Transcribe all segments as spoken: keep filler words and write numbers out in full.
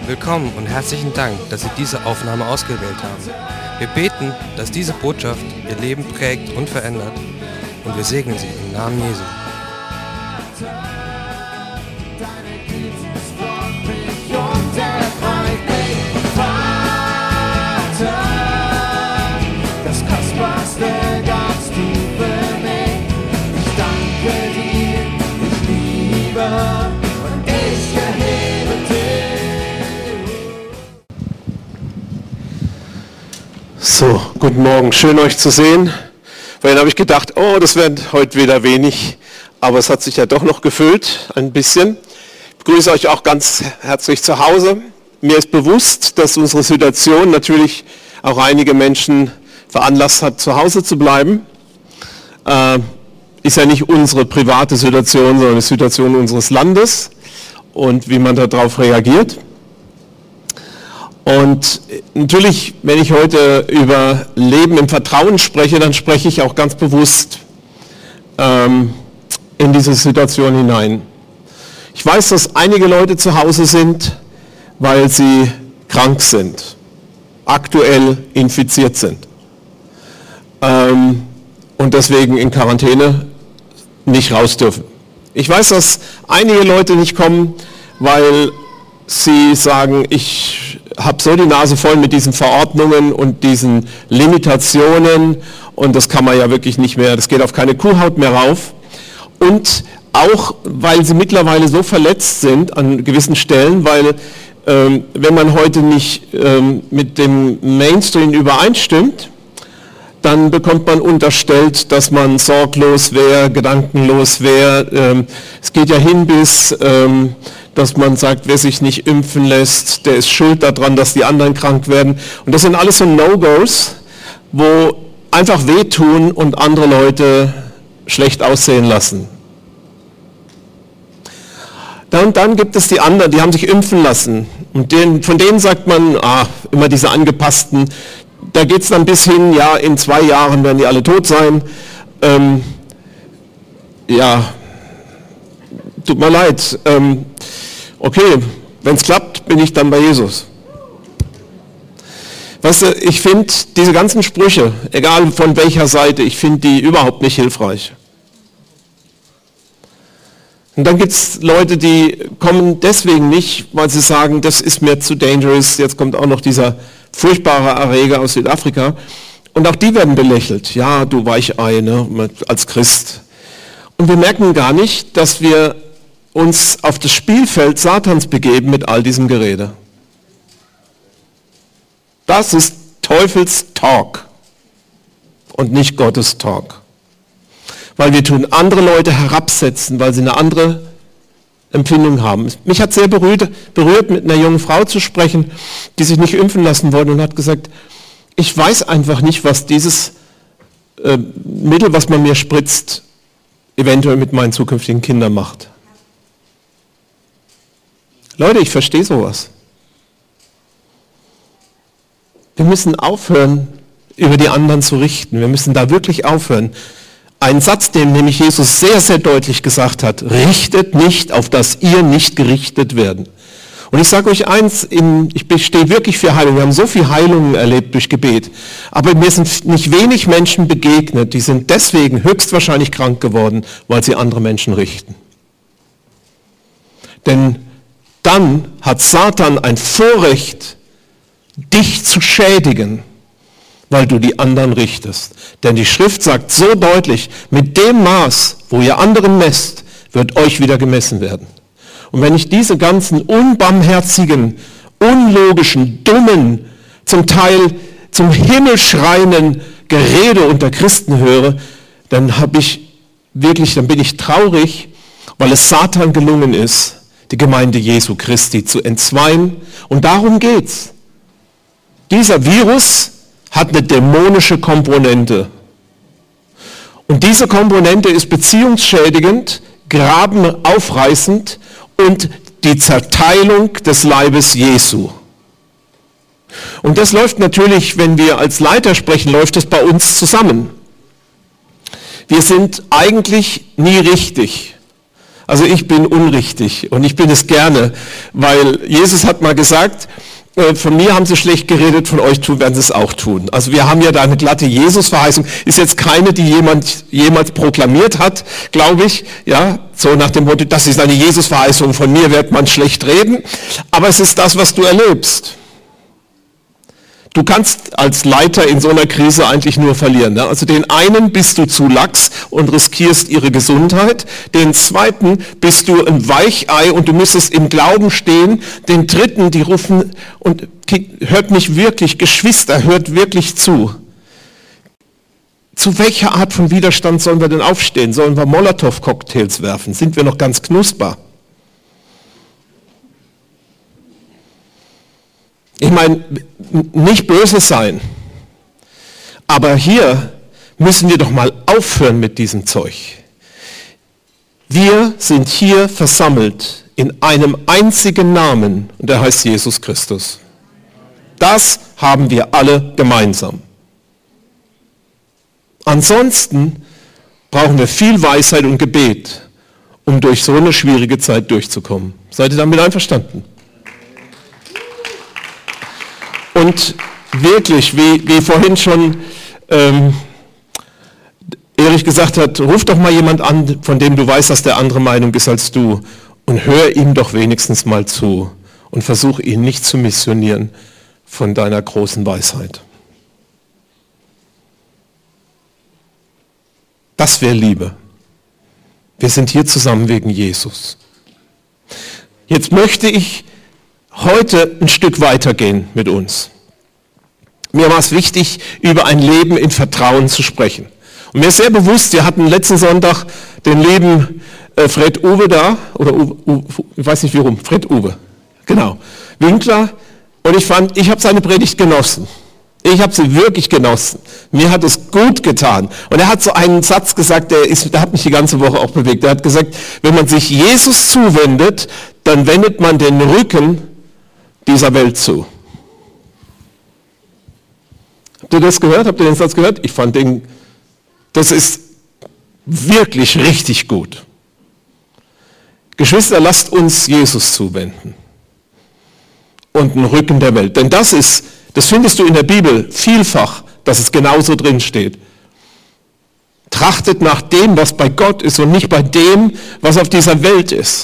Willkommen und herzlichen Dank, dass Sie diese Aufnahme ausgewählt haben. Wir beten, dass diese Botschaft Ihr Leben prägt und verändert, und wir segnen Sie im Namen Jesu. Das Kostbarste ganz tief für mich. Ich danke dir, ich liebe und ich erhebe dich. So, guten Morgen, schön euch zu sehen. Vorhin habe ich gedacht, oh, das wird heute wieder wenig, aber es hat sich ja doch noch gefüllt, ein bisschen. Ich begrüße euch auch ganz herzlich zu Hause. Mir ist bewusst, dass unsere Situation natürlich auch einige Menschen veranlasst hat, zu Hause zu bleiben. Äh, ist ja nicht unsere private Situation, sondern die Situation unseres Landes und wie man darauf reagiert. Und natürlich, wenn ich heute über Leben im Vertrauen spreche, dann spreche ich auch ganz bewusst ähm, in diese Situation hinein. Ich weiß, dass einige Leute zu Hause sind, weil sie krank sind, aktuell infiziert sind ähm, und deswegen in Quarantäne nicht raus dürfen. Ich weiß, dass einige Leute nicht kommen, weil sie sagen, ich habe so die Nase voll mit diesen Verordnungen und diesen Limitationen und das kann man ja wirklich nicht mehr, das geht auf keine Kuhhaut mehr rauf. Und auch, weil sie mittlerweile so verletzt sind an gewissen Stellen, weil ähm, wenn man heute nicht ähm, mit dem Mainstream übereinstimmt, dann bekommt man unterstellt, dass man sorglos wäre, gedankenlos wäre. Ähm, es geht ja hin bis, ähm, dass man sagt, wer sich nicht impfen lässt, der ist schuld daran, dass die anderen krank werden. Und das sind alles so No-Gos, wo einfach wehtun und andere Leute schlecht aussehen lassen. Und dann gibt es die anderen, die haben sich impfen lassen. Und denen, von denen sagt man, ah, immer diese angepassten, da geht es dann bis hin, ja, in zwei Jahren werden die alle tot sein. Ähm, ja, tut mir leid. Ähm, okay, wenn es klappt, bin ich dann bei Jesus. Weißt du, ich finde diese ganzen Sprüche, egal von welcher Seite, ich finde die überhaupt nicht hilfreich. Und dann gibt es Leute, die kommen deswegen nicht, weil sie sagen, das ist mir zu dangerous, jetzt kommt auch noch dieser furchtbare Erreger aus Südafrika. Und auch die werden belächelt. Ja, du Weichei, ne, als Christ. Und wir merken gar nicht, dass wir uns auf das Spielfeld Satans begeben mit all diesem Gerede. Das ist Teufels Talk und nicht Gottes Talk. Weil wir tun andere Leute herabsetzen, weil sie eine andere Empfindung haben. Mich hat sehr berührt, berührt, mit einer jungen Frau zu sprechen, die sich nicht impfen lassen wollte und hat gesagt, ich weiß einfach nicht, was dieses äh, Mittel, was man mir spritzt, eventuell mit meinen zukünftigen Kindern macht. Leute, ich verstehe sowas. Wir müssen aufhören, über die anderen zu richten. Wir müssen da wirklich aufhören. Ein Satz, den nämlich Jesus sehr, sehr deutlich gesagt hat, richtet nicht, auf dass ihr nicht gerichtet werden. Und ich sage euch eins, in, ich stehe wirklich für Heilung. Wir haben so viel Heilungen erlebt durch Gebet. Aber mir sind nicht wenig Menschen begegnet, die sind deswegen höchstwahrscheinlich krank geworden, weil sie andere Menschen richten. Denn dann hat Satan ein Vorrecht, dich zu schädigen, weil du die anderen richtest. Denn die Schrift sagt so deutlich, mit dem Maß, wo ihr anderen messt, wird euch wieder gemessen werden. Und wenn ich diese ganzen unbarmherzigen, unlogischen, dummen, zum Teil zum Himmel schreienden Gerede unter Christen höre, dann habe ich wirklich, dann bin ich traurig, weil es Satan gelungen ist, die Gemeinde Jesu Christi zu entzweien. Und darum geht's. Dieser Virus hat eine dämonische Komponente. Und diese Komponente ist beziehungsschädigend, grabenaufreißend und die Zerteilung des Leibes Jesu. Und das läuft natürlich, wenn wir als Leiter sprechen, läuft es bei uns zusammen. Wir sind eigentlich nie richtig. Also ich bin unrichtig und ich bin es gerne, weil Jesus hat mal gesagt, von mir haben sie schlecht geredet, von euch tun, werden sie es auch tun. Also wir haben ja da eine glatte Jesus-Verheißung. Ist jetzt keine, die jemand jemals proklamiert hat, glaube ich. Ja, so nach dem Motto, das ist eine Jesus-Verheißung, von mir wird man schlecht reden. Aber es ist das, was du erlebst. Du kannst als Leiter in so einer Krise eigentlich nur verlieren. Ne? Also den einen bist du zu lax und riskierst ihre Gesundheit. Den zweiten bist du ein Weichei und du müsstest im Glauben stehen. Den dritten, die rufen und hört nicht wirklich, Geschwister, hört wirklich zu. Zu welcher Art von Widerstand sollen wir denn aufstehen? Sollen wir Molotow-Cocktails werfen? Sind wir noch ganz knusper? Ich meine, nicht böse sein, aber hier müssen wir doch mal aufhören mit diesem Zeug. Wir sind hier versammelt in einem einzigen Namen und der heißt Jesus Christus. Das haben wir alle gemeinsam. Ansonsten brauchen wir viel Weisheit und Gebet, um durch so eine schwierige Zeit durchzukommen. Seid ihr damit einverstanden? Und wirklich, wie, wie vorhin schon ähm, Erich gesagt hat, ruf doch mal jemand an, von dem du weißt, dass der andere Meinung ist als du und hör ihm doch wenigstens mal zu und versuch ihn nicht zu missionieren von deiner großen Weisheit. Das wäre Liebe. Wir sind hier zusammen wegen Jesus. Jetzt möchte ich heute ein Stück weitergehen mit uns. Mir war es wichtig, über ein Leben in Vertrauen zu sprechen. Und mir ist sehr bewusst, wir hatten letzten Sonntag den lieben äh, Fred Uwe da, oder Uwe, Uwe, ich weiß nicht wie rum, Fred Uwe, genau, Winkler. Und ich fand, ich habe seine Predigt genossen. Ich habe sie wirklich genossen. Mir hat es gut getan. Und er hat so einen Satz gesagt, der, ist, der hat mich die ganze Woche auch bewegt. Er hat gesagt, wenn man sich Jesus zuwendet, dann wendet man den Rücken dieser Welt zu. Habt ihr das gehört? Habt ihr den Satz gehört? Ich fand den, das ist wirklich richtig gut. Geschwister, lasst uns Jesus zuwenden und den Rücken der Welt. Denn das ist, das findest du in der Bibel vielfach, dass es genauso drin steht. Trachtet nach dem, was bei Gott ist und nicht bei dem, was auf dieser Welt ist.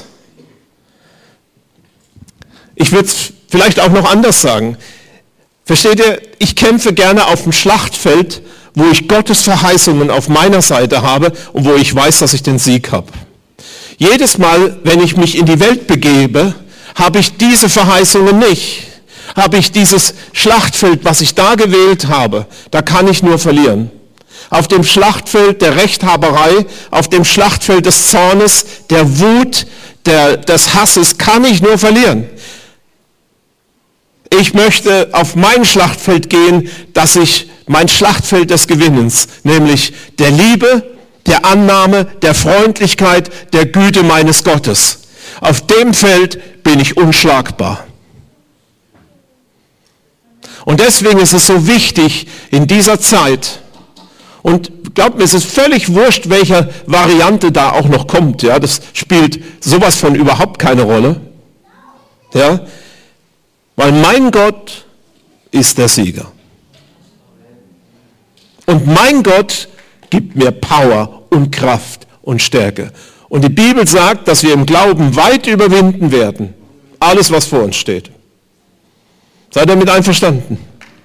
Ich würde es vielleicht auch noch anders sagen. Versteht ihr, ich kämpfe gerne auf dem Schlachtfeld, wo ich Gottes Verheißungen auf meiner Seite habe und wo ich weiß, dass ich den Sieg habe. Jedes Mal, wenn ich mich in die Welt begebe, habe ich diese Verheißungen nicht. Habe ich dieses Schlachtfeld, was ich da gewählt habe, da kann ich nur verlieren. Auf dem Schlachtfeld der Rechthaberei, auf dem Schlachtfeld des Zornes, der Wut, der, des Hasses kann ich nur verlieren. Ich möchte auf mein Schlachtfeld gehen, dass ich mein Schlachtfeld des Gewinnens, nämlich der Liebe, der Annahme, der Freundlichkeit, der Güte meines Gottes. Auf dem Feld bin ich unschlagbar. Und deswegen ist es so wichtig in dieser Zeit, und glaubt mir, es ist völlig wurscht, welche Variante da auch noch kommt, ja, das spielt sowas von überhaupt keine Rolle, ja, weil mein Gott ist der Sieger. Und mein Gott gibt mir Power und Kraft und Stärke. Und die Bibel sagt, dass wir im Glauben weit überwinden werden. Alles, was vor uns steht. Seid ihr damit einverstanden?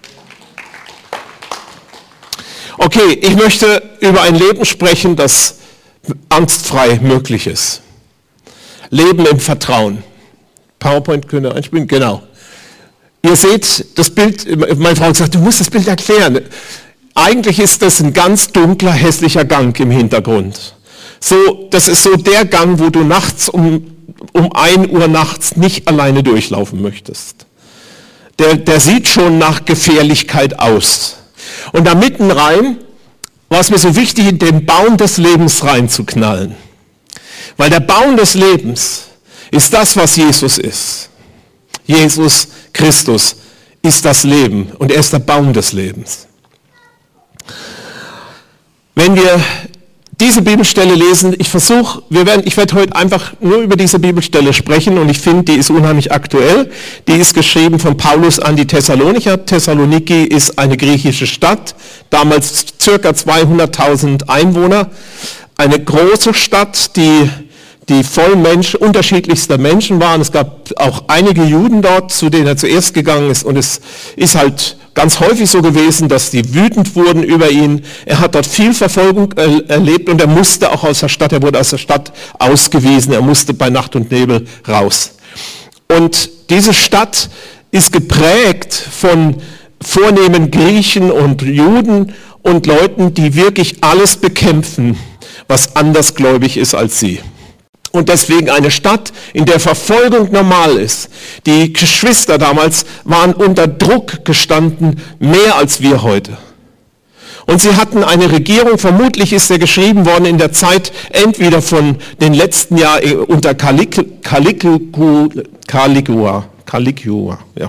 Okay, ich möchte über ein Leben sprechen, das angstfrei möglich ist. Leben im Vertrauen. PowerPoint könnt ihr einspielen? Genau. Ihr seht das Bild, meine Frau hat gesagt, du musst das Bild erklären. Eigentlich ist das ein ganz dunkler, hässlicher Gang im Hintergrund. So, das ist so der Gang, wo du nachts um, um ein Uhr nachts nicht alleine durchlaufen möchtest. Der, der sieht schon nach Gefährlichkeit aus. Und da mitten rein war es mir so wichtig, in den Baum des Lebens reinzuknallen. Weil der Baum des Lebens ist das, was Jesus ist. Jesus Christus ist das Leben und er ist der Baum des Lebens. Wenn wir diese Bibelstelle lesen. Ich versuche, wir werden, ich werde heute einfach nur über diese Bibelstelle sprechen und ich finde, die ist unheimlich aktuell. Die ist geschrieben von Paulus an die Thessalonicher. Thessaloniki ist eine griechische Stadt, damals circa zweihunderttausend Einwohner. Eine große Stadt, die, die voll Menschen, unterschiedlichster Menschen waren. Es gab auch einige Juden dort, zu denen er zuerst gegangen ist und es ist halt ganz häufig so gewesen, dass die wütend wurden über ihn. Er hat dort viel Verfolgung er- erlebt und er musste auch aus der Stadt, er wurde aus der Stadt ausgewiesen, er musste bei Nacht und Nebel raus. Und diese Stadt ist geprägt von vornehmen Griechen und Juden und Leuten, die wirklich alles bekämpfen, was andersgläubig ist als sie. Und deswegen eine Stadt, in der Verfolgung normal ist. Die Geschwister damals waren unter Druck gestanden, mehr als wir heute. Und sie hatten eine Regierung, vermutlich ist er geschrieben worden in der Zeit entweder von den letzten Jahren unter Caligula, Caligula, Caligula, ja,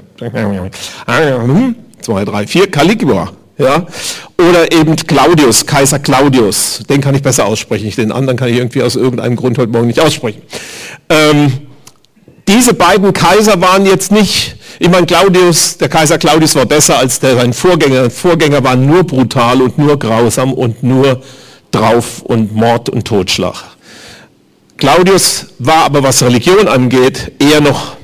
zwei, drei, vier, Caligula. Ja, oder eben Claudius, Kaiser Claudius, den kann ich besser aussprechen, den anderen kann ich irgendwie aus irgendeinem Grund heute Morgen nicht aussprechen. Ähm, diese beiden Kaiser waren jetzt nicht, ich meine Claudius, der Kaiser Claudius war besser als der, sein Vorgänger, Vorgänger waren nur brutal und nur grausam und nur drauf und Mord und Totschlag. Claudius war aber, was Religion angeht, eher noch,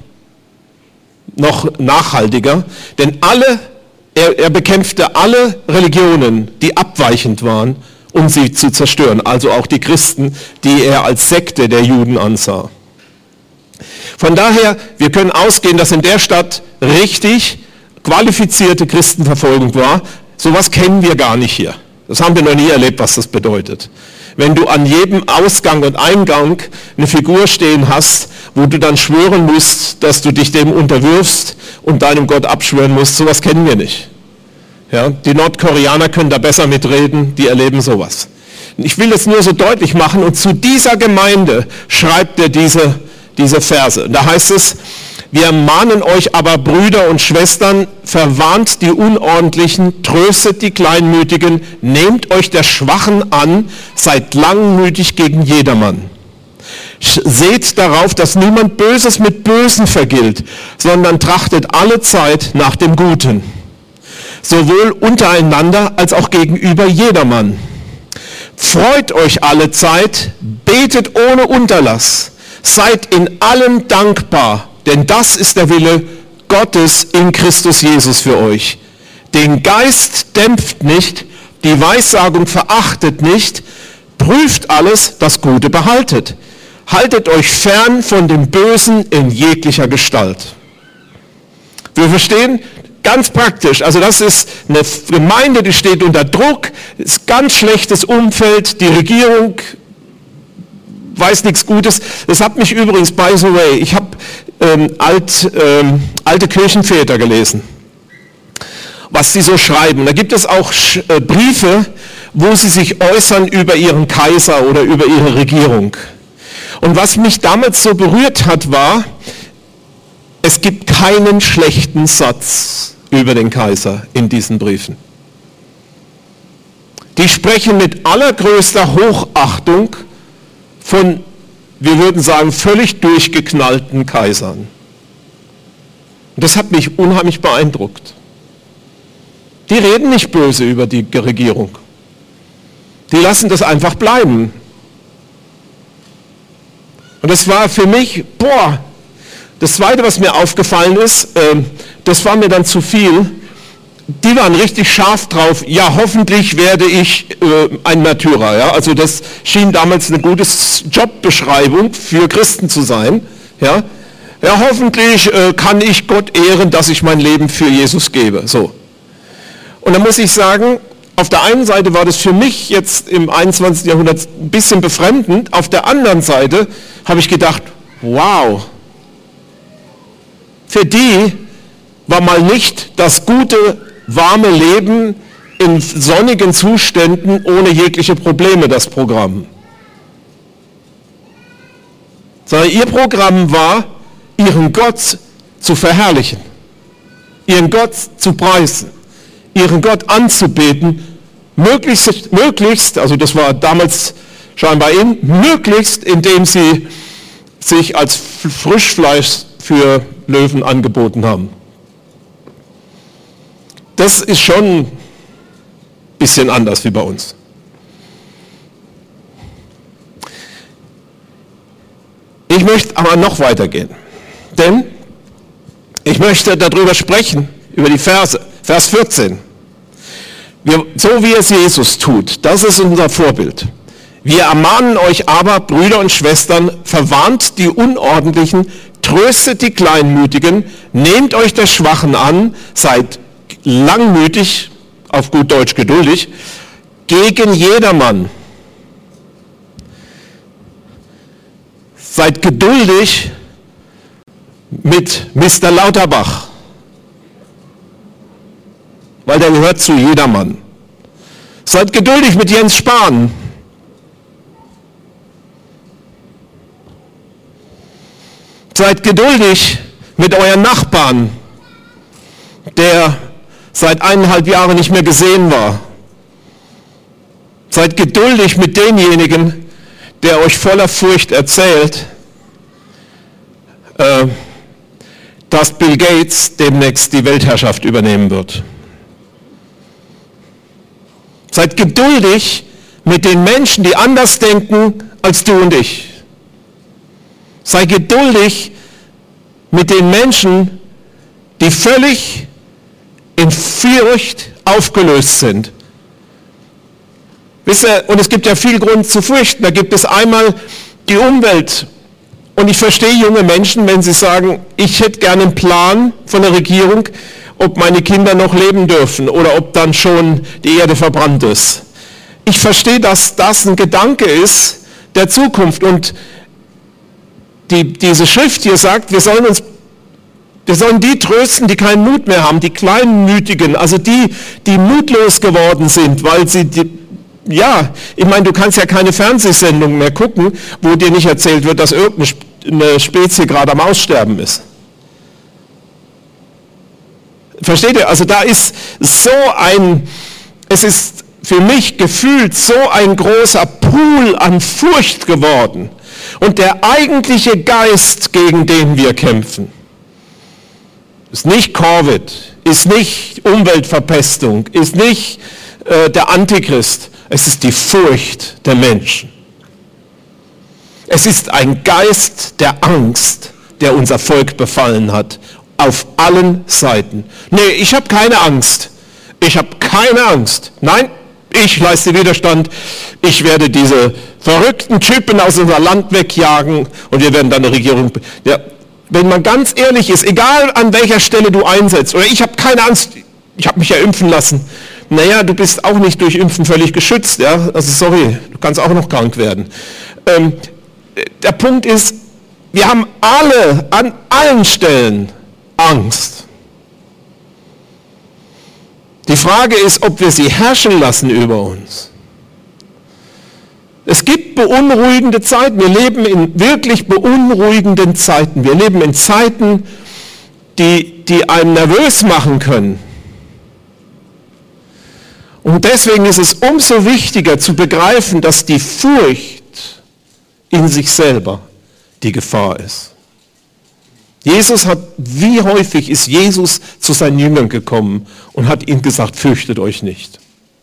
noch nachhaltiger, denn alle Er, er bekämpfte alle Religionen, die abweichend waren, um sie zu zerstören, also auch die Christen, die er als Sekte der Juden ansah. Von daher, wir können ausgehen, dass in der Stadt richtig qualifizierte Christenverfolgung war. Sowas kennen wir gar nicht hier. Das haben wir noch nie erlebt, was das bedeutet. Wenn du an jedem Ausgang und Eingang eine Figur stehen hast, wo du dann schwören musst, dass du dich dem unterwirfst und deinem Gott abschwören musst, sowas kennen wir nicht. Ja, die Nordkoreaner können da besser mitreden, die erleben sowas. Ich will es nur so deutlich machen und zu dieser Gemeinde schreibt er diese, diese Verse. Da heißt es, wir mahnen euch aber, Brüder und Schwestern, verwarnt die Unordentlichen, tröstet die Kleinmütigen, nehmt euch der Schwachen an, seid langmütig gegen jedermann. Seht darauf, dass niemand Böses mit Bösen vergilt, sondern trachtet alle Zeit nach dem Guten, sowohl untereinander als auch gegenüber jedermann. Freut euch alle Zeit, betet ohne Unterlass, seid in allem dankbar, denn das ist der Wille Gottes in Christus Jesus für euch. Den Geist dämpft nicht, die Weissagung verachtet nicht, prüft alles, das Gute behaltet. Haltet euch fern von dem Bösen in jeglicher Gestalt. Wir verstehen, ganz praktisch, also das ist eine Gemeinde, die steht unter Druck, ist ganz schlechtes Umfeld, die Regierung weiß nichts Gutes. Das hat mich übrigens, by the way, ich habe ähm, alt, ähm, alte Kirchenväter gelesen, was sie so schreiben. Da gibt es auch äh, Briefe, wo sie sich äußern über ihren Kaiser oder über ihre Regierung. Und was mich damals so berührt hat, war, es gibt keinen schlechten Satz über den Kaiser in diesen Briefen. Die sprechen mit allergrößter Hochachtung von, wir würden sagen, völlig durchgeknallten Kaisern. Und das hat mich unheimlich beeindruckt. Die reden nicht böse über die Regierung. Die lassen das einfach bleiben. Und das war für mich, boah, das Zweite, was mir aufgefallen ist, äh, das war mir dann zu viel. Die waren richtig scharf drauf, ja, hoffentlich werde ich äh, ein Märtyrer. Ja? Also das schien damals eine gute Jobbeschreibung für Christen zu sein. Ja, ja hoffentlich äh, kann ich Gott ehren, dass ich mein Leben für Jesus gebe. So. Und dann muss ich sagen, auf der einen Seite war das für mich jetzt im einundzwanzigsten Jahrhundert ein bisschen befremdend, auf der anderen Seite habe ich gedacht, wow, für die war mal nicht das gute, warme Leben in sonnigen Zuständen ohne jegliche Probleme das Programm. Sondern ihr Programm war, ihren Gott zu verherrlichen, ihren Gott zu preisen, ihren Gott anzubeten, möglichst, möglichst, also das war damals scheinbar in, möglichst indem sie sich als Frischfleisch für Löwen angeboten haben. Das ist schon ein bisschen anders wie bei uns. Ich möchte aber noch weitergehen, denn ich möchte darüber sprechen, über die Verse, Vers vierzehn. Wir, so wie es Jesus tut, das ist unser Vorbild. Wir ermahnen euch aber, Brüder und Schwestern, verwarnt die Unordentlichen, tröstet die Kleinmütigen, nehmt euch der Schwachen an, seid langmütig, auf gut Deutsch geduldig, gegen jedermann. Seid geduldig mit Mister Lauterbach, weil der gehört zu jedermann. Seid geduldig mit Jens Spahn. Seid geduldig mit euren Nachbarn, der seit eineinhalb Jahren nicht mehr gesehen war. Seid geduldig mit demjenigen, der euch voller Furcht erzählt, äh, dass Bill Gates demnächst die Weltherrschaft übernehmen wird. Seid geduldig mit den Menschen, die anders denken als du und ich. Sei geduldig mit den Menschen, die völlig in Furcht aufgelöst sind. Wisst ihr, und es gibt ja viel Grund zu fürchten. Da gibt es einmal die Umwelt. Und ich verstehe junge Menschen, wenn sie sagen, ich hätte gerne einen Plan von der Regierung, ob meine Kinder noch leben dürfen oder ob dann schon die Erde verbrannt ist. Ich verstehe, dass das ein Gedanke ist der Zukunft. Und die, diese Schrift hier sagt, wir sollen uns Wir sollen die trösten, die keinen Mut mehr haben, die Kleinmütigen, also die, die mutlos geworden sind, weil sie, die, ja, ich meine, du kannst ja keine Fernsehsendung mehr gucken, wo dir nicht erzählt wird, dass irgendeine Spezie gerade am Aussterben ist. Versteht ihr? Also da ist so ein, es ist für mich gefühlt so ein großer Pool an Furcht geworden. Und der eigentliche Geist, gegen den wir kämpfen, ist nicht Covid, ist nicht Umweltverpestung, ist nicht äh, der Antichrist, es ist die Furcht der Menschen. Es ist ein Geist der Angst, der unser Volk befallen hat, auf allen Seiten. Nee, ich habe keine Angst. Ich habe keine Angst. Nein, ich leiste Widerstand. Ich werde diese verrückten Typen aus unser Land wegjagen und wir werden dann eine Regierung... Ja, wenn man ganz ehrlich ist, egal an welcher Stelle du einsetzt, oder ich habe keine Angst, ich habe mich ja impfen lassen. Naja, du bist auch nicht durch Impfen völlig geschützt, ja, also sorry, du kannst auch noch krank werden. Ähm, der Punkt ist, wir haben alle, an allen Stellen Angst. Die Frage ist, ob wir sie herrschen lassen über uns. Es gibt beunruhigende Zeiten. Wir leben in wirklich beunruhigenden Zeiten. Wir leben in Zeiten, die, die einen nervös machen können. Und deswegen ist es umso wichtiger zu begreifen, dass die Furcht in sich selber die Gefahr ist. Jesus hat, wie häufig ist Jesus zu seinen Jüngern gekommen und hat ihnen gesagt, fürchtet euch nicht.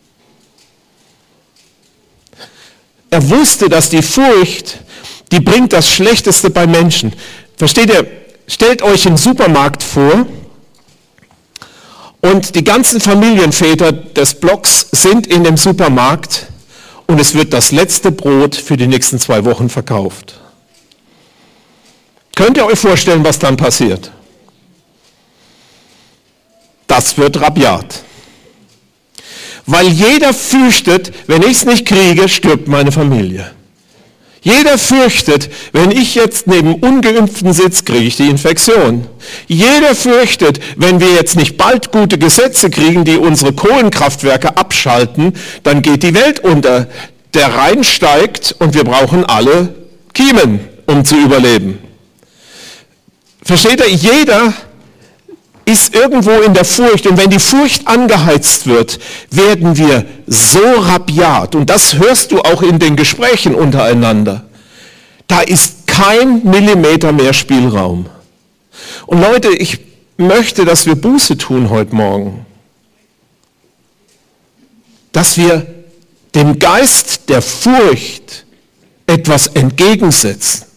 Er wusste, dass die Furcht, die bringt das Schlechteste bei Menschen. Versteht ihr? Stellt euch einen Supermarkt vor und die ganzen Familienväter des Blocks sind in dem Supermarkt und es wird das letzte Brot für die nächsten zwei Wochen verkauft. Könnt ihr euch vorstellen, was dann passiert? Das wird rabiat. Weil jeder fürchtet, wenn ich es nicht kriege, stirbt meine Familie. Jeder fürchtet, wenn ich jetzt neben Ungeimpften sitze, kriege ich die Infektion. Jeder fürchtet, wenn wir jetzt nicht bald gute Gesetze kriegen, die unsere Kohlenkraftwerke abschalten, dann geht die Welt unter. Der Rhein steigt und wir brauchen alle Kiemen, um zu überleben. Versteht ihr? Jeder ist irgendwo in der Furcht. Und wenn die Furcht angeheizt wird, werden wir so rabiat. Und das hörst du auch in den Gesprächen untereinander. Da ist kein Millimeter mehr Spielraum. Und Leute, ich möchte, dass wir Buße tun heute Morgen. Dass wir dem Geist der Furcht etwas entgegensetzen.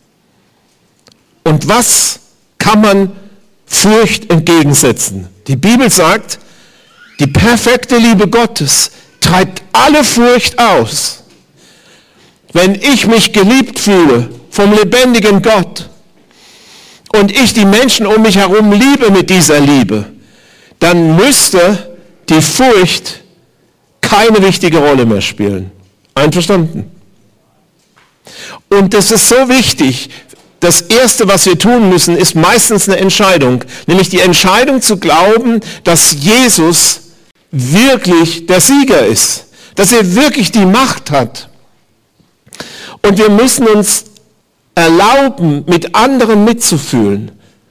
Und was kann man Furcht entgegensetzen? Die Bibel sagt, die perfekte Liebe Gottes treibt alle Furcht aus. Wenn ich mich geliebt fühle vom lebendigen Gott und ich die Menschen um mich herum liebe mit dieser Liebe, dann müsste die Furcht keine wichtige Rolle mehr spielen. Einverstanden? Und das ist so wichtig. Das Erste, was wir tun müssen, ist meistens eine Entscheidung. Nämlich die Entscheidung zu glauben, dass Jesus wirklich der Sieger ist. Dass er wirklich die Macht hat. Und wir müssen uns erlauben, mit anderen mitzufühlen.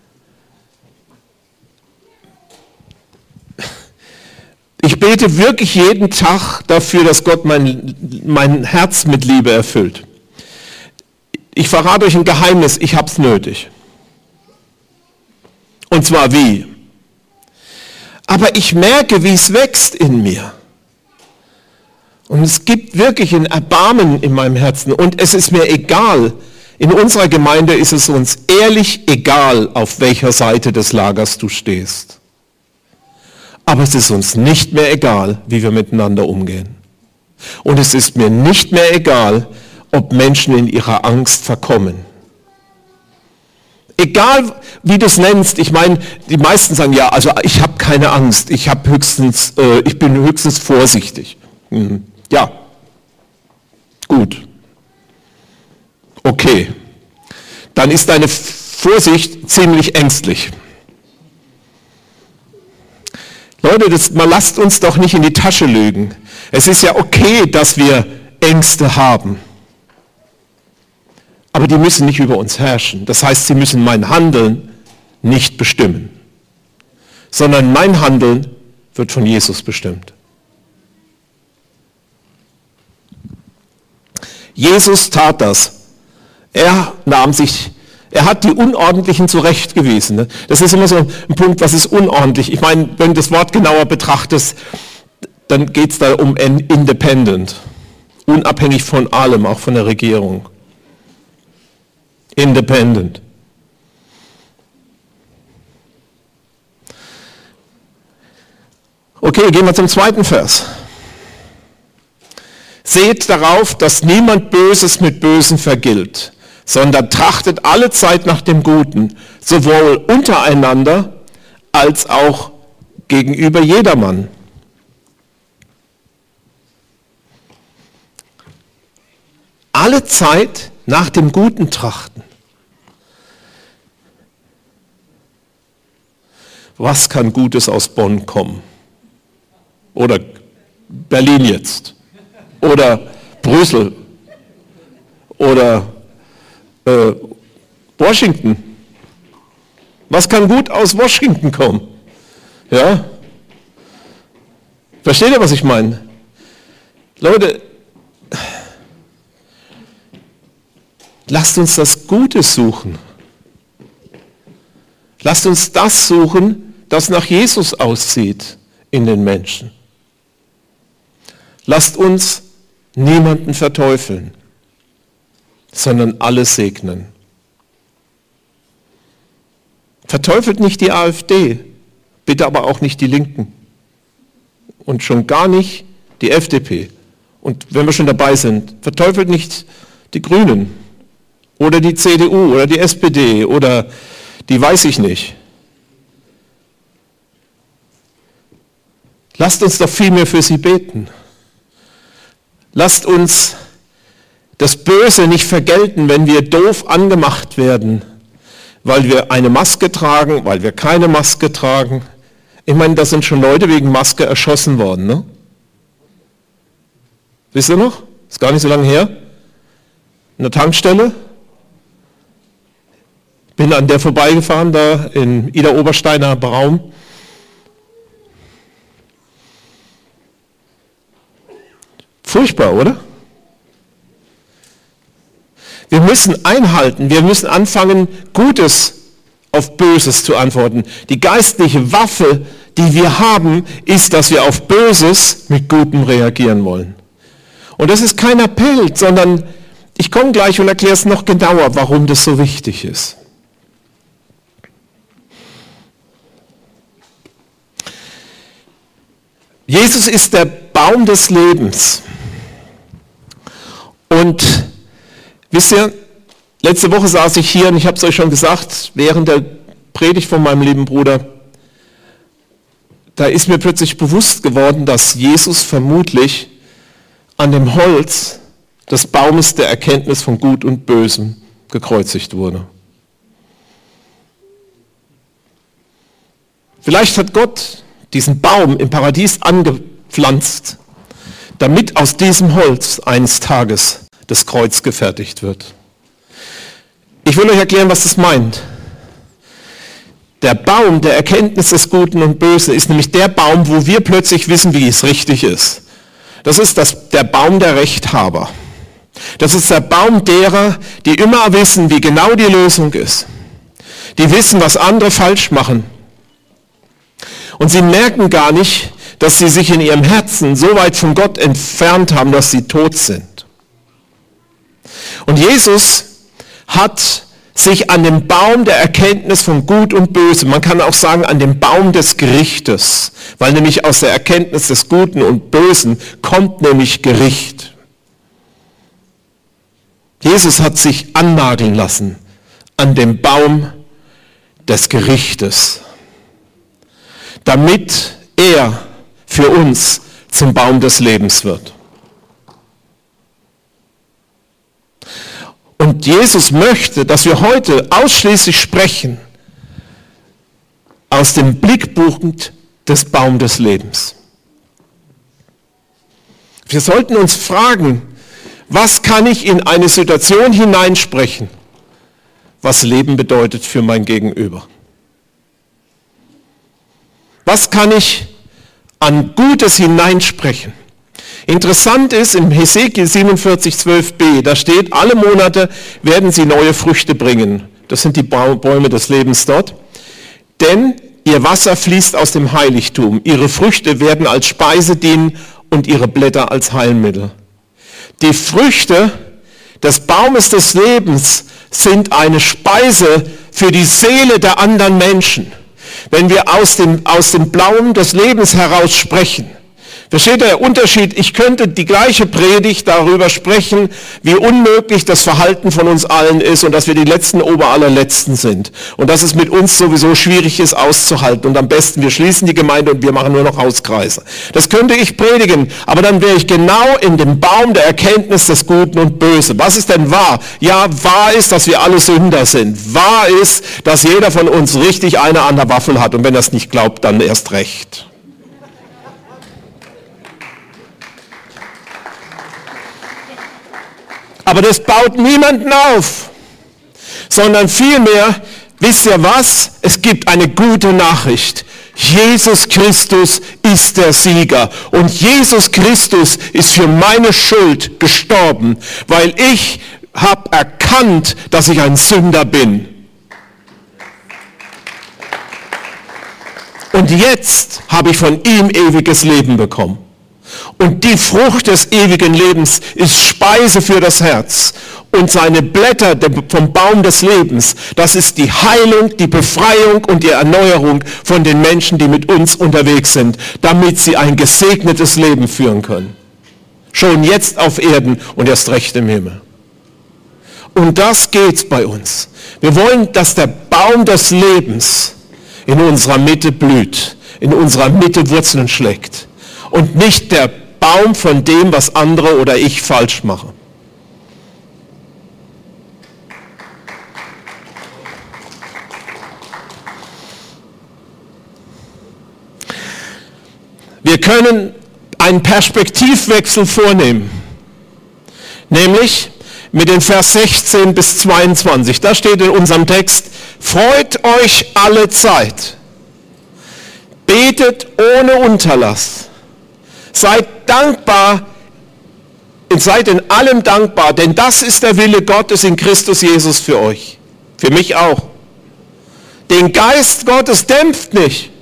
Ich bete wirklich jeden Tag dafür, dass Gott mein, mein Herz mit Liebe erfüllt. Ich verrate euch ein Geheimnis, ich habe es nötig. Und zwar wie? Aber ich merke, wie es wächst in mir. Und es gibt wirklich ein Erbarmen in meinem Herzen. Und es ist mir egal, in unserer Gemeinde ist es uns ehrlich egal, auf welcher Seite des Lagers du stehst. Aber es ist uns nicht mehr egal, wie wir miteinander umgehen. Und es ist mir nicht mehr egal, ob Menschen in ihrer Angst verkommen. Egal, wie du es nennst, ich meine, die meisten sagen, ja, also ich habe keine Angst, ich, hab höchstens, äh, ich bin höchstens vorsichtig. Hm. Ja, gut. Okay, dann ist deine Vorsicht ziemlich ängstlich. Leute, das, man lasst uns doch nicht in die Tasche lügen. Es ist ja okay, dass wir Ängste haben. Aber die müssen nicht über uns herrschen. Das heißt, sie müssen mein Handeln nicht bestimmen. Sondern mein Handeln wird von Jesus bestimmt. Jesus tat das. Er nahm sich, er hat die Unordentlichen zurechtgewiesen. Das ist immer so ein Punkt, was ist unordentlich. Ich meine, wenn du das Wort genauer betrachtest, dann geht es da um independent. Unabhängig von allem, auch von der Regierung. Independent. Okay, gehen wir zum zweiten Vers. Seht darauf, dass niemand Böses mit Bösen vergilt, sondern trachtet alle Zeit nach dem Guten, sowohl untereinander als auch gegenüber jedermann. Alle Zeit nach dem Guten trachten. Was kann Gutes aus Bonn kommen? Oder Berlin jetzt? Oder Brüssel? Oder äh, Washington? Was kann gut aus Washington kommen? Ja? Versteht ihr, was ich meine? Leute, lasst uns das Gute suchen. Lasst uns das suchen, das nach Jesus aussieht in den Menschen. Lasst uns niemanden verteufeln, sondern alle segnen. Verteufelt nicht die AfD, bitte aber auch nicht die Linken und schon gar nicht die F D P. Und wenn wir schon dabei sind, verteufelt nicht die Grünen oder die C D U oder die S P D oder die weiß ich nicht. Lasst uns doch vielmehr für sie beten. Lasst uns das Böse nicht vergelten, wenn wir doof angemacht werden, weil wir eine Maske tragen, weil wir keine Maske tragen. Ich meine, da sind schon Leute wegen Maske erschossen worden, ne? Wisst ihr noch? Ist gar nicht so lange her. In der Tankstelle. bin an der vorbeigefahren, da in Ida-Obersteiner Raum. Furchtbar, oder? Wir müssen einhalten, wir müssen anfangen, Gutes auf Böses zu antworten. Die geistliche Waffe, die wir haben, ist, dass wir auf Böses mit Gutem reagieren wollen. Und das ist kein Appell, sondern ich komme gleich und erkläre es noch genauer, warum das so wichtig ist. Jesus ist der Baum des Lebens. Und wisst ihr, letzte Woche saß ich hier und ich habe es euch schon gesagt, während der Predigt von meinem lieben Bruder, da ist mir plötzlich bewusst geworden, dass Jesus vermutlich an dem Holz des Baumes der Erkenntnis von Gut und Bösem gekreuzigt wurde. Vielleicht hat Gott diesen Baum im Paradies angepflanzt, damit aus diesem Holz eines Tages das Kreuz gefertigt wird. Ich will euch erklären, was das meint. Der Baum der Erkenntnis des Guten und Bösen ist nämlich der Baum, wo wir plötzlich wissen, wie es richtig ist. Das ist das, der Baum der Rechthaber. Das ist der Baum derer, die immer wissen, wie genau die Lösung ist. Die wissen, was andere falsch machen. Und sie merken gar nicht, dass sie sich in ihrem Herzen so weit von Gott entfernt haben, dass sie tot sind. Und Jesus hat sich an dem Baum der Erkenntnis von Gut und Böse, man kann auch sagen an dem Baum des Gerichtes, weil nämlich aus der Erkenntnis des Guten und Bösen kommt nämlich Gericht. Jesus hat sich annageln lassen an dem Baum des Gerichtes, damit er für uns zum Baum des Lebens wird. Und Jesus möchte, dass wir heute ausschließlich sprechen aus dem Blickpunkt des Baum des Lebens. Wir sollten uns fragen, was kann ich in eine Situation hineinsprechen, was Leben bedeutet für mein Gegenüber? Was kann ich an Gutes hineinsprechen? Interessant ist, im Hesekiel siebenundvierzig, zwölf b, da steht, alle Monate werden sie neue Früchte bringen. Das sind die Bäume des Lebens dort. Denn ihr Wasser fließt aus dem Heiligtum. Ihre Früchte werden als Speise dienen und ihre Blätter als Heilmittel. Die Früchte des Baumes des Lebens sind eine Speise für die Seele der anderen Menschen. Wenn wir aus dem, aus dem Baum des Lebens heraus sprechen, versteht ihr der Unterschied? Ich könnte die gleiche Predigt darüber sprechen, wie unmöglich das Verhalten von uns allen ist und dass wir die letzten Oberallerletzten sind und dass es mit uns sowieso schwierig ist auszuhalten und am besten wir schließen die Gemeinde und wir machen nur noch Hauskreise. Das könnte ich predigen, aber dann wäre ich genau in dem Baum der Erkenntnis des Guten und Bösen. Was ist denn wahr? Ja, wahr ist, dass wir alle Sünder sind. Wahr ist, dass jeder von uns richtig eine an der Waffel hat und wenn er es nicht glaubt, dann erst recht. Aber das baut niemanden auf, sondern vielmehr, wisst ihr was? Es gibt eine gute Nachricht. Jesus Christus ist der Sieger und Jesus Christus ist für meine Schuld gestorben, weil ich habe erkannt, dass ich ein Sünder bin. Und jetzt habe ich von ihm ewiges Leben bekommen. Und die Frucht des ewigen Lebens ist Speise für das Herz. Und seine Blätter vom Baum des Lebens, das ist die Heilung, die Befreiung und die Erneuerung von den Menschen, die mit uns unterwegs sind, damit sie ein gesegnetes Leben führen können. Schon jetzt auf Erden und erst recht im Himmel. Und das geht bei uns. Wir wollen, dass der Baum des Lebens in unserer Mitte blüht, in unserer Mitte Wurzeln schlägt. Und nicht der Baum von dem, was andere oder ich falsch mache. Wir können einen Perspektivwechsel vornehmen, nämlich mit den Vers sechzehn bis zweiundzwanzig. Da steht in unserem Text, Freut euch alle Zeit. Betet ohne Unterlass. Seid dankbar, seid in allem dankbar, denn das ist der Wille Gottes in Christus Jesus für euch. Für mich auch. Den Geist Gottes dämpft nicht.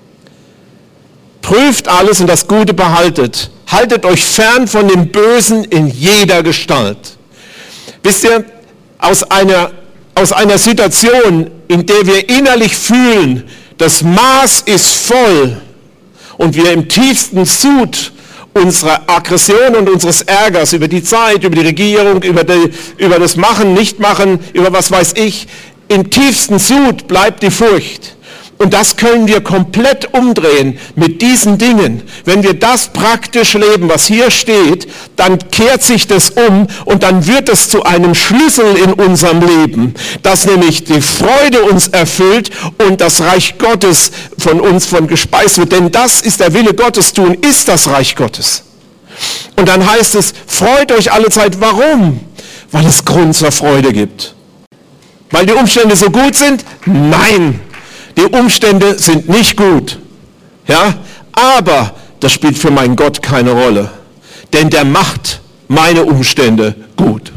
Prüft alles und das Gute behaltet. Haltet euch fern von dem Bösen in jeder Gestalt. Wisst ihr, aus einer, aus einer Situation, in der wir innerlich fühlen, das Maß ist voll und wir im tiefsten Sud unserer Aggression und unseres Ärgers über die Zeit, über die Regierung, über, die, über das Machen, Nichtmachen, über was weiß ich, im tiefsten Sud bleibt die Furcht. Und das können wir komplett umdrehen mit diesen Dingen. Wenn wir das praktisch leben, was hier steht, dann kehrt sich das um und dann wird es zu einem Schlüssel in unserem Leben, dass nämlich die Freude uns erfüllt und das Reich Gottes von uns von gespeist wird. Denn das ist der Wille Gottes, tun ist das Reich Gottes. Und dann heißt es, freut euch alle Zeit. Warum? Weil es Grund zur Freude gibt. Weil die Umstände so gut sind? Nein. Die Umstände sind nicht gut, ja, aber das spielt für meinen Gott keine Rolle, denn der macht meine Umstände gut.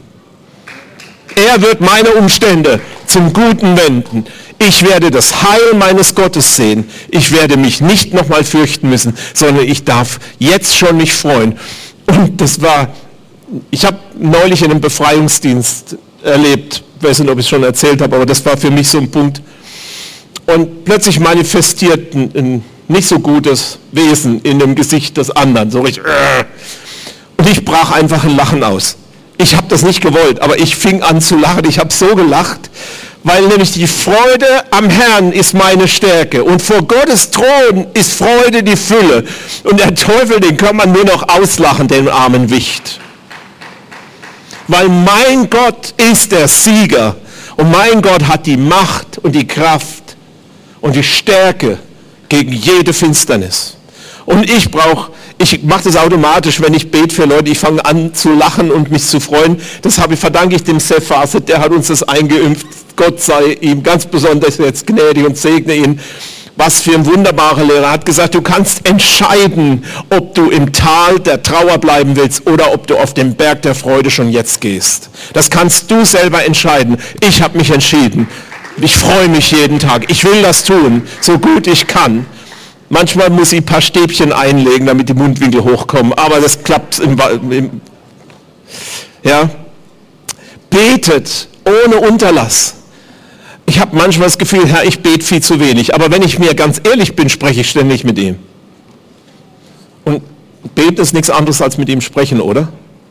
Er wird meine Umstände zum Guten wenden. Ich werde das Heil meines Gottes sehen. Ich werde mich nicht nochmal fürchten müssen, sondern ich darf jetzt schon mich freuen. Und das war, ich habe neulich in einem Befreiungsdienst erlebt, ich weiß nicht, ob ich es schon erzählt habe, aber das war für mich so ein Punkt. Und plötzlich manifestiert ein, ein nicht so gutes Wesen in dem Gesicht des anderen. So richtig. Und ich brach einfach ein Lachen aus. Ich habe das nicht gewollt, aber ich fing an zu lachen. Ich habe so gelacht, weil nämlich die Freude am Herrn ist meine Stärke. Und vor Gottes Thron ist Freude die Fülle. Und der Teufel, den kann man nur noch auslachen, den armen Wicht. Weil mein Gott ist der Sieger. Und mein Gott hat die Macht und die Kraft und die Stärke gegen jede Finsternis. Und ich brauche, ich mache das automatisch, wenn ich bete für Leute, ich fange an zu lachen und mich zu freuen. Das habe ich, verdanke ich dem Seth Faset, der hat uns das eingeimpft. Gott sei ihm ganz besonders jetzt gnädig und segne ihn. Was für ein wunderbarer Lehrer. Er hat gesagt, du kannst entscheiden, ob du im Tal der Trauer bleiben willst oder ob du auf den Berg der Freude schon jetzt gehst. Das kannst du selber entscheiden. Ich habe mich entschieden. Ich freue mich jeden Tag. Ich will das tun, so gut ich kann. Manchmal muss ich ein paar Stäbchen einlegen, damit die Mundwinkel hochkommen, aber das klappt im, im ja. Betet ohne Unterlass. Ich habe manchmal das Gefühl, Herr, ich bete viel zu wenig, aber wenn ich mir ganz ehrlich bin, spreche ich ständig mit ihm. Und beten ist nichts anderes als mit ihm sprechen, oder?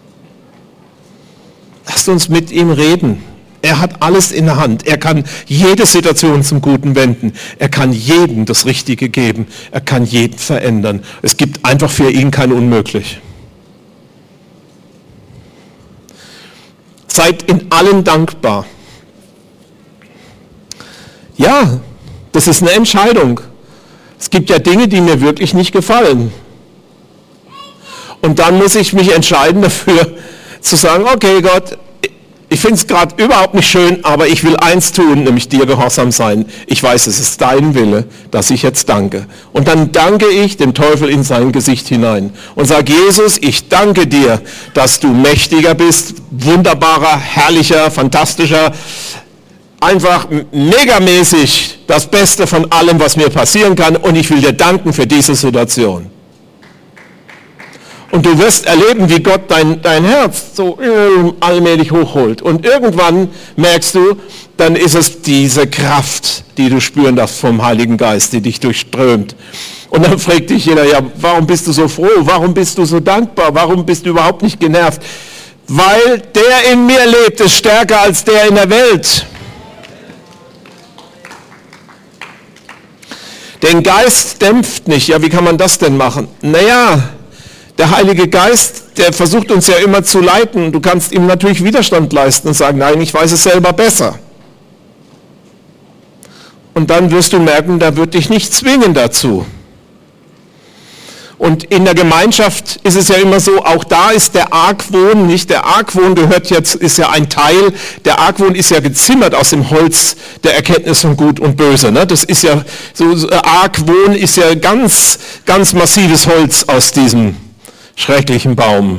Lasst uns mit ihm reden. Er hat alles in der Hand. Er kann jede Situation zum Guten wenden. Er kann jedem das Richtige geben. Er kann jeden verändern. Es gibt einfach für ihn kein Unmöglich. Seid in allem dankbar. Ja, das ist eine Entscheidung. Es gibt ja Dinge, die mir wirklich nicht gefallen. Und dann muss ich mich entscheiden dafür, zu sagen, okay Gott, ich finde es gerade überhaupt nicht schön, aber ich will eins tun, nämlich dir gehorsam sein. Ich weiß, es ist dein Wille, dass ich jetzt danke. Und dann danke ich dem Teufel in sein Gesicht hinein und sage, Jesus, ich danke dir, dass du mächtiger bist, wunderbarer, herrlicher, fantastischer, einfach megamäßig das Beste von allem, was mir passieren kann. Und ich will dir danken für diese Situation. Und du wirst erleben, wie Gott dein, dein Herz so allmählich hochholt. Und irgendwann merkst du, dann ist es diese Kraft, die du spüren darfst vom Heiligen Geist, die dich durchströmt. Und dann fragt dich jeder, ja, warum bist du so froh? Warum bist du so dankbar? Warum bist du überhaupt nicht genervt? Weil der in mir lebt, ist stärker als der in der Welt. Den Geist dämpft nicht. Ja, wie kann man das denn machen? Naja, der Heilige Geist, der versucht uns ja immer zu leiten. Du kannst ihm natürlich Widerstand leisten und sagen, nein, ich weiß es selber besser. Und dann wirst du merken, der wird dich nicht zwingen dazu. Und in der Gemeinschaft ist es ja immer so, auch da ist der Argwohn, nicht? Der Argwohn gehört jetzt, ist ja ein Teil, der Argwohn ist ja gezimmert aus dem Holz der Erkenntnis von Gut und Böse. Ne? Das ist ja, so Argwohn ist ja ganz, ganz massives Holz aus diesem schrecklichen Baum.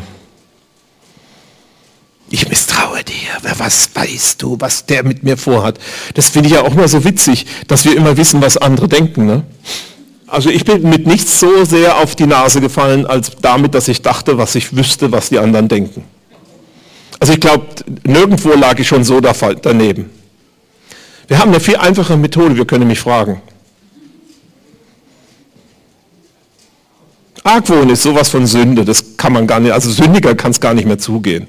Ich misstraue dir, was weißt du, was der mit mir vorhat. Das finde ich ja auch mal so witzig, dass wir immer wissen, was andere denken. Ne? Also ich bin mit nichts so sehr auf die Nase gefallen, als damit, dass ich dachte, was ich wüsste, was die anderen denken. Also ich glaube, nirgendwo lag ich schon so daneben. Wir haben eine viel einfache Methode, wir können mich fragen. Argwohn ist sowas von Sünde, das kann man gar nicht, also sündiger kann es gar nicht mehr zugehen.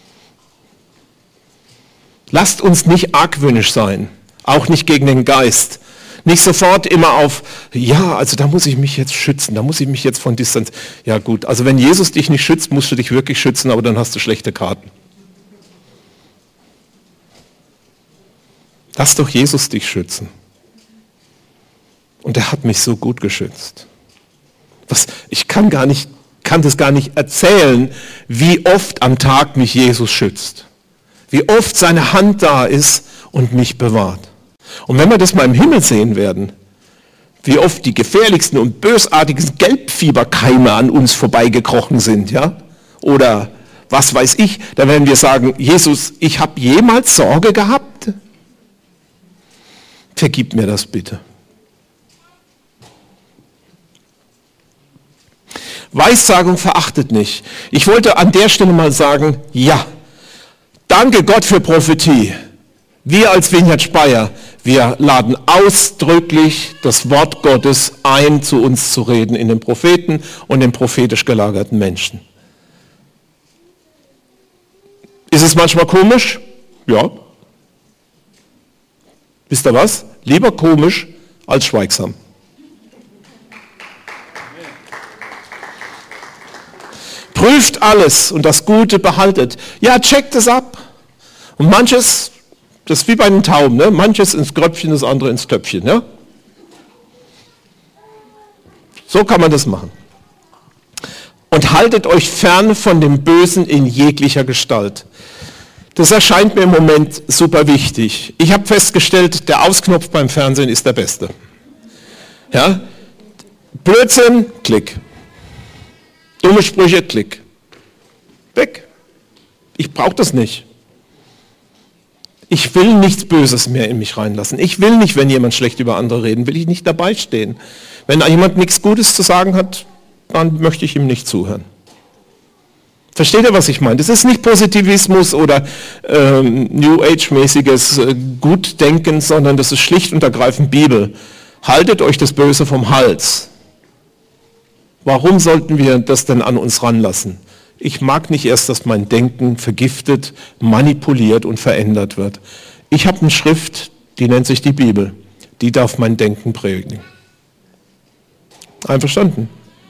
Lasst uns nicht argwöhnisch sein, auch nicht gegen den Geist. Nicht sofort immer auf, ja, also da muss ich mich jetzt schützen, da muss ich mich jetzt von Distanz. Ja gut, also wenn Jesus dich nicht schützt, musst du dich wirklich schützen, aber dann hast du schlechte Karten. Lass doch Jesus dich schützen. Und er hat mich so gut geschützt. Was, ich kann gar nicht, kann das gar nicht erzählen, wie oft am Tag mich Jesus schützt. Wie oft seine Hand da ist und mich bewahrt. Und wenn wir das mal im Himmel sehen werden, wie oft die gefährlichsten und bösartigsten Gelbfieberkeime an uns vorbeigekrochen sind, ja? Oder was weiß ich, da werden wir sagen, Jesus, ich habe jemals Sorge gehabt? Vergib mir das bitte. Weissagung verachtet nicht. Ich wollte an der Stelle mal sagen, ja, danke Gott für Prophetie. Wir als Vineyard Speyer, wir laden ausdrücklich das Wort Gottes ein, zu uns zu reden in den Propheten und den prophetisch gelagerten Menschen. Ist es manchmal komisch? Ja. Wisst ihr was? Lieber komisch als schweigsam. Prüft alles und das Gute behaltet. Ja, checkt es ab. Und manches, das ist wie bei den Tauben, ne? Manches ins Gröpfchen, das andere ins Töpfchen. Ja? So kann man das machen. Und haltet euch fern von dem Bösen in jeglicher Gestalt. Das erscheint mir im Moment super wichtig. Ich habe festgestellt, der Ausknopf beim Fernsehen ist der beste. Ja? Blödsinn, Klick. Dumme Sprüche, Klick. Weg. Ich brauche das nicht. Ich will nichts Böses mehr in mich reinlassen. Ich will nicht, wenn jemand schlecht über andere reden, will ich nicht dabei stehen. Wenn jemand nichts Gutes zu sagen hat, dann möchte ich ihm nicht zuhören. Versteht ihr, was ich meine? Das ist nicht Positivismus oder ähm, New Age-mäßiges äh, Gutdenken, sondern das ist schlicht und ergreifend Bibel. Haltet euch das Böse vom Hals. Warum sollten wir das denn an uns ranlassen? Ich mag nicht erst, dass mein Denken vergiftet, manipuliert und verändert wird. Ich habe eine Schrift, die nennt sich die Bibel. Die darf mein Denken prägen. Einverstanden?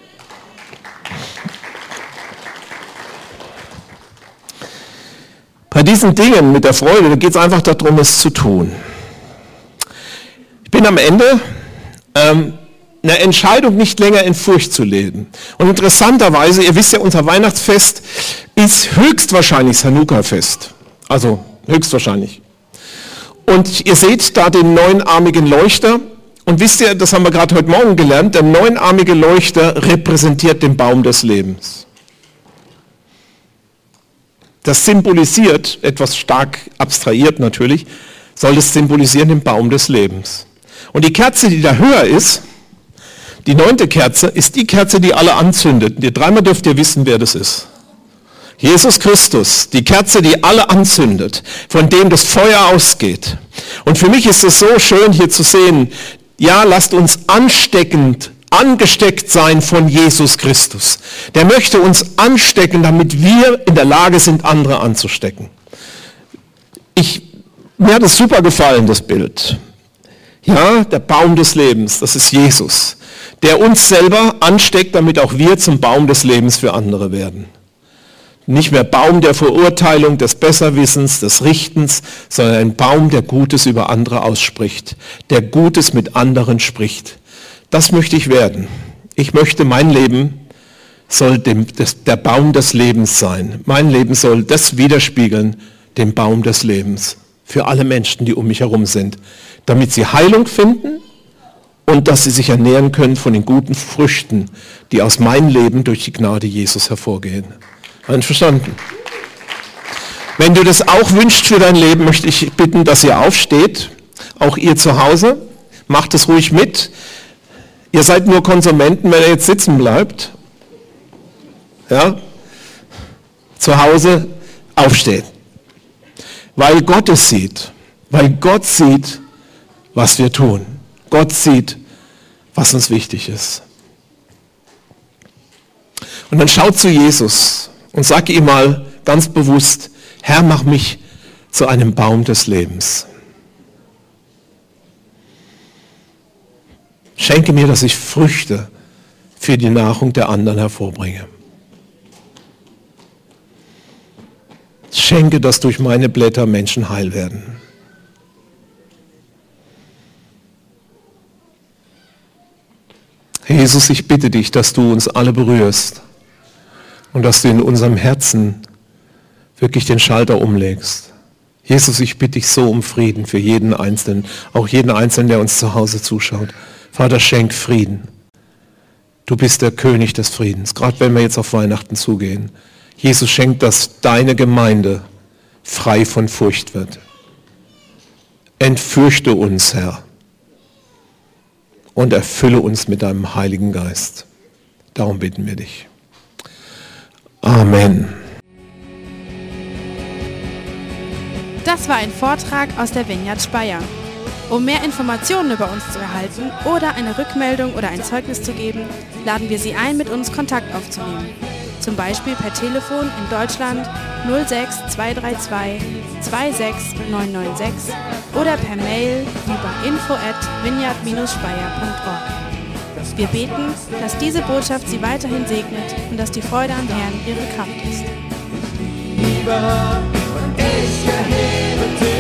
Bei diesen Dingen mit der Freude, da geht es einfach darum, es zu tun. Ich bin am Ende ähm, eine Entscheidung, nicht länger in Furcht zu leben. Und interessanterweise, ihr wisst ja, unser Weihnachtsfest ist höchstwahrscheinlich das Hanukkah-Fest. Also höchstwahrscheinlich. Und ihr seht da den neunarmigen Leuchter. Und wisst ihr, das haben wir gerade heute Morgen gelernt, der neunarmige Leuchter repräsentiert den Baum des Lebens. Das symbolisiert, etwas stark abstrahiert natürlich, soll es symbolisieren den Baum des Lebens. Und die Kerze, die da höher ist, die neunte Kerze, ist die Kerze, die alle anzündet. Ihr dreimal dürft ihr wissen, wer das ist. Jesus Christus, die Kerze, die alle anzündet, von dem das Feuer ausgeht. Und für mich ist es so schön hier zu sehen, ja, lasst uns ansteckend, angesteckt sein von Jesus Christus. Der möchte uns anstecken, damit wir in der Lage sind, andere anzustecken. Ich, mir hat es super gefallen, das Bild. Ja, der Baum des Lebens, das ist Jesus, der uns selber ansteckt, damit auch wir zum Baum des Lebens für andere werden. Nicht mehr Baum der Verurteilung, des Besserwissens, des Richtens, sondern ein Baum, der Gutes über andere ausspricht, der Gutes mit anderen spricht. Das möchte ich werden. Ich möchte, mein Leben soll dem, das, der Baum des Lebens sein. Mein Leben soll das widerspiegeln, den Baum des Lebens. Für alle Menschen, die um mich herum sind. Damit sie Heilung finden und dass sie sich ernähren können von den guten Früchten, die aus meinem Leben durch die Gnade Jesus hervorgehen. Einverstanden? Wenn du das auch wünschst für dein Leben, möchte ich bitten, dass ihr aufsteht. Auch ihr zu Hause. Macht es ruhig mit. Ihr seid nur Konsumenten, wenn ihr jetzt sitzen bleibt. Ja? Zu Hause aufstehen. Weil Gott es sieht. Weil Gott sieht, was wir tun. Gott sieht, was uns wichtig ist. Und dann schaut zu Jesus und sag ihm mal ganz bewusst, Herr, mach mich zu einem Baum des Lebens. Schenke mir, dass ich Früchte für die Nahrung der anderen hervorbringe. Schenke, dass durch meine Blätter Menschen heil werden. Jesus, ich bitte dich, dass du uns alle berührst und dass du in unserem Herzen wirklich den Schalter umlegst. Jesus, ich bitte dich so um Frieden für jeden Einzelnen, auch jeden Einzelnen, der uns zu Hause zuschaut. Vater, schenk Frieden. Du bist der König des Friedens, gerade wenn wir jetzt auf Weihnachten zugehen. Jesus, schenk, dass deine Gemeinde frei von Furcht wird. Entfürchte uns, Herr, und erfülle uns mit deinem Heiligen Geist. Darum bitten wir dich. Amen. Das war ein Vortrag aus der Vineyard Speyer. Um mehr Informationen über uns zu erhalten oder eine Rückmeldung oder ein Zeugnis zu geben, laden wir Sie ein, mit uns Kontakt aufzunehmen. Zum Beispiel per Telefon in Deutschland null sechs zwei drei zwei zwei sechs neun neun sechs oder per Mail über info at vineyard dash speyer punkt org. Wir beten, dass diese Botschaft Sie weiterhin segnet und dass die Freude am Herrn Ihre Kraft ist. Liebe und ich erhebe dich.